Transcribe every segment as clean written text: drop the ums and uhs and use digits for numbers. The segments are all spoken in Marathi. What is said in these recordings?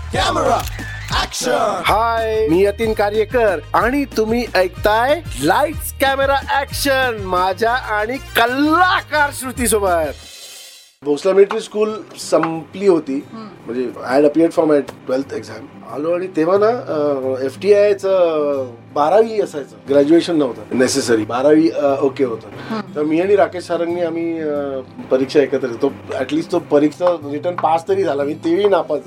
Camera action. हाय, मी यतीन कार्यकर आणि तुम्ही ऐकताय लाईट्स कॅमेरा ऍक्शन माझ्या आणि कलाकार श्रुती सोबत. भोसला मिलिटरी स्कूल संपली होती, म्हणजे I had appeared for my 12th exam. आलो आणि तेव्हा ना FTIचं 12वी असायचं, ग्रॅज्युएशन नव्हतं नेसेसरी, 12वी ओके होतं. तर मी आणि राकेश सारंगनी आम्ही परीक्षा एकत्र येतो. ऍटलिस्ट तो परीक्षा रिटर्न पास तरी झाला, मी तेही नापास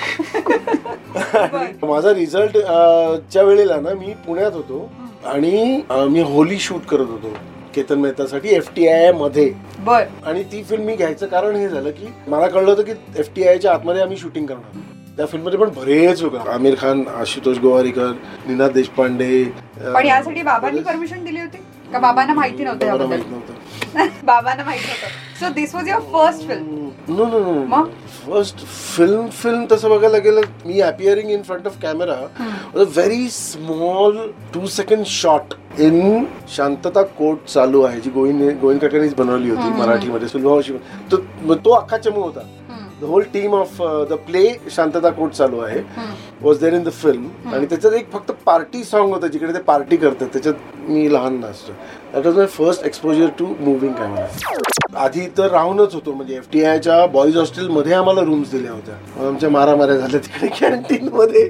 झालो. माझा रिझल्ट च्या वेळेला ना मी पुण्यात होतो आणि मी होली शूट करत होतो केतन मेहतासाठी FTI मध्ये. आणि ती फिल्म मी घ्यायचं कारण हे झालं की मला कळलं होतं की FTIच्या आतमध्ये आम्ही शूटिंग करणार. त्या फिल्ममध्ये पण बरेच लोक, आमिर खान, आशुतोष गोवारीकर, निनाद देशपांडे. पण यासाठी बाबांनी परमिशन दिली होती का बाबांना माहिती नव्हतं? माहित नव्हतं. बाबांना माहित नव्हतं. So this was your first film? No first film तसं बघायला गेलं, मी appearing in front of camera a very small 2 second shot in Shantata Court Chalu Aahe, जी गोविंद काकांनीच बनवली होती मराठीमध्ये. सुलभावशी तो अख्खा चमू होता. The whole team of the play Shantata Court Chalu Aahe was there in the film. आणि त्याच्यात एक फक्त पार्टी सॉन्ग होतं जिकडे ते पार्टी करतात, त्याच्यात मी लहान नाचतो. That was my first exposure to moving camera. आधी तर राहूनच होतो, म्हणजे FTIच्या बॉईज हॉस्टेलमध्ये आम्हाला रूम्स दिल्या होत्या. आमच्या मारामाऱ्या झाल्या तिकडे कॅन्टीन मध्ये.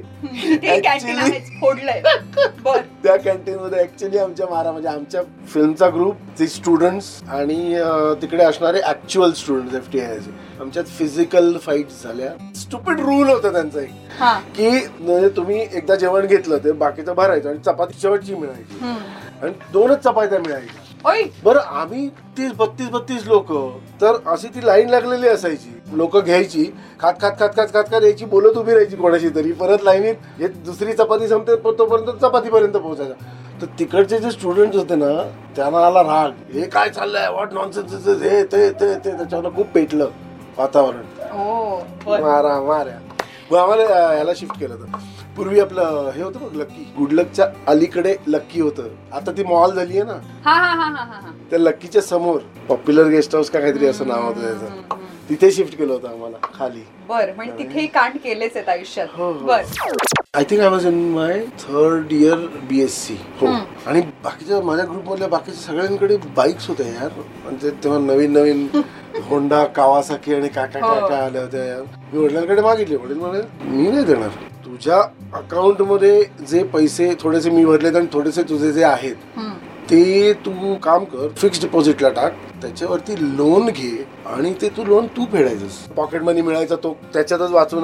त्या कॅन्टीन मध्ये ऍक्च्युली आमच्या म्हणजे आमच्या फिल्मचा ग्रुप, ते स्टुडंट्स आणि तिकडे असणारे ऍक्च्युअल स्टुडंट FTIचे, आमच्यात फिजिकल फाईट्स झाल्या. स्टुपिड रूल होता त्यांचा एक, की म्हणजे तुम्ही एकदा जेवण घेतलं तर बाकीचं भरायचं आणि चपाती शेवटची मिळायची आणि 2च चपात्या मिळायच्या. बरं, आम्ही 32 लोक, तर अशी ती लाईन लागलेली असायची. लोक घ्यायची, खात खात खात खात खात खात यायची, बोलत उभी राहायची कोणाशी तरी. परत लाईनीत दुसरी चपाती संपते तोपर्यंत चपातीपर्यंत पोहोचायचा. तर तिकडचे जे स्टुडंट होते ना, त्यांना आला राग, हे काय चाललंय, व्हॉट नॉनसेन्स, हे ते त्याच्यावर खूप पेटलं वातावरण. माऱ्या आम्हाला याला शिफ्ट केलं होतं. पूर्वी आपलं हे होतं लक्की, गुडलकच्या अलीकडे लक्की होतं, आता ती मॉल झाली आहे ना. त्या लक्कीच्या समोर पॉप्युलर गेस्ट हाऊस का काहीतरी असं नाव होतं त्याचं, तिथे शिफ्ट केलं होतं आम्हाला खाली. बरं, म्हणजे तिथेही कांड केलेच आहेत आयुष्यात. I think I was in my 3rd year BSc. हो. आणि बाकीच्या माझ्या ग्रुपमधल्या बाकीच्या सगळ्यांकडे बाईक्स होत्या यार. म्हणजे तेव्हा नवीन होंडा, कावासाकी आणि काका आल्या होत्या यार. मी वडिलांकडे मागितले, वडील म्हणाले मी नाही देणार. तुझ्या अकाउंट मध्ये जे पैसे थोडेसे मी भरलेत आणि थोडेसे तुझे जे आहेत ते तू काम कर, फिक्स डिपॉझिटला टाक, त्याच्यावरती लोन घे आणि ते लोन तू फेडायचंस. पॉकेट मनी मिळायचा तो, त्याच्यातच वाचून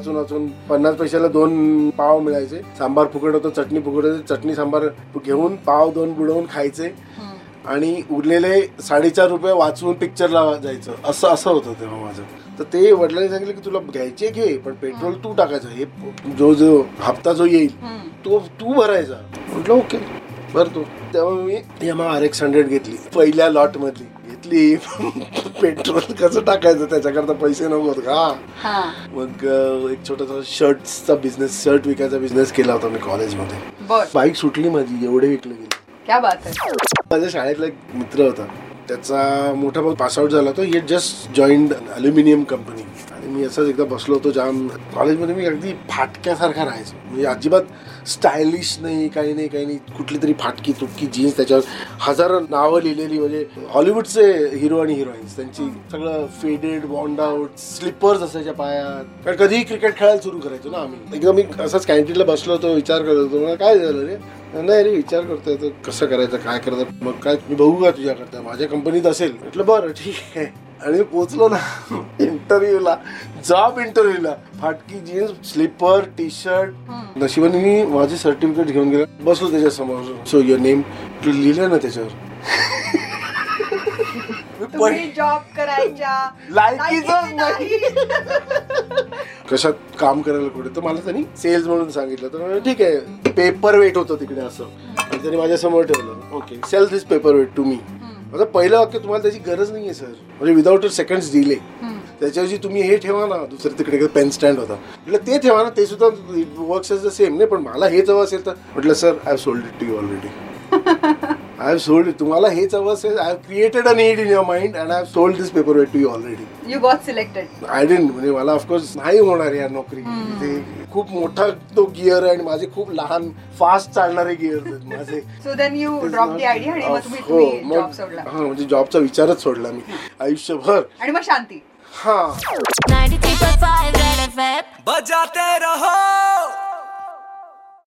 50 पैशाला 2 पाव मिळायचे. सांबार फुकट होतं, चटणी फुकट होती. चटणी सांबार घेऊन पाव 2 बुडवून खायचे आणि उरलेले 4.5 रुपये वाचून पिक्चरला जायचं. असं होतं तेव्हा माझं. तर ते वडिलांनी सांगितलं की तुला घ्यायचे घे, पण पेट्रोल तू टाकायचं, हे जो हप्ता जो येईल तो तू भरायचा. म्हटलं ओके भरतो. तेव्हा मी Yamaha RX 100 घेतली, पहिल्या लॉट मधली घेतली. पेट्रोल कसं टाकायचं त्याच्याकरता पैसे नव्हते का. मग एक छोटासा शर्टचा बिझनेस, शर्ट विकायचा बिझनेस केला होता मी कॉलेजमध्ये. बाईक सुटली माझी, एवढे विकले गेले. क्या बात आहे. माझ्या शाळेतला एक मित्र होता, त्याचा मोठा भाऊ पास आउट झाला होता. He just joined aluminium company. आणि मी असंच एकदा बसलो होतो जाम कॉलेजमध्ये. मी अगदी फाटक्यासारखा राहायचो, म्हणजे अजिबात स्टायलिश नाही, काही नाही. कुठली तरी फाटकी तुटकी जीन्स, त्याच्यावर 1000 नावं लिहिलेली, म्हणजे हॉलिवूडचे हिरो आणि हिरोईन्स, त्यांची सगळं फेडेड, बॉन्ड आउट, स्लिपर्स असायच्या पायात. कारण कधीही क्रिकेट खेळायला सुरू करायचो ना आम्ही. एकदा मी असंच कॅन्टीनला बसलो होतो, विचार करत होतो. मला काय झालं रे? नाही रे, विचार करतोय तर कसं करायचं, काय करायचं. मग काय मी बघू का तुझ्याकरता, माझ्या कंपनीत असेल. म्हटलं बरं ठीक आहे. आणि पोचलो ना इंटरव्ह्यूला, जॉब इंटरव्ह्यूला, फाटकी जीन्स, स्लीपर, टी शर्ट. नशिबाने मी माझे सर्टिफिकेट घेऊन गेलो, बसलो त्याच्या समोर. सो युअर नेम लिहिलं ना त्याच्यावर. जॉब करायच्या लायकीच नाही. कशात काम करायला कुठे, तर मला त्यांनी सेल्स म्हणून सांगितलं. तर ठीक आहे, पेपर वेट होतं तिकडे असं, आणि त्यांनी माझ्या समोर ठेवलं. Okay, sell this paperweight to me. माझं पहिलं वाक्य, तुम्हाला त्याची गरज नाहीये सर, म्हणजे विदाउट सेकंड्स डिले. त्याच्याऐवजी तुम्ही हे ठेवा ना, दुसरं तिकडे पेन स्टँड होता, म्हटलं ते ठेवा ना, ते सुद्धा वर्क्स एज द सेम. नाही पण मला हे जवळ असेल तर, म्हटलं sir I have sold it to you already. I have sold तुम्हाला हेच हवं असेल. I have created a need in your mind and I have sold this paperweight to you already. You got selected. I didn't म्हणजे मला ऑफकोर्स नाही होणार या नोकरी. ते खूप मोठा तो गिअर आहे आणि माझे खूप लहान फास्ट चालणारे गिअर आहेत माझे. So then you drop the idea आणि मग तुम्ही जॉब सोडला. हा म्हणजे जॉबचा विचारच सोडला मी आयुष्यभर. आणि मग शांती. हा 93.5 Red FM. बजाते रहो.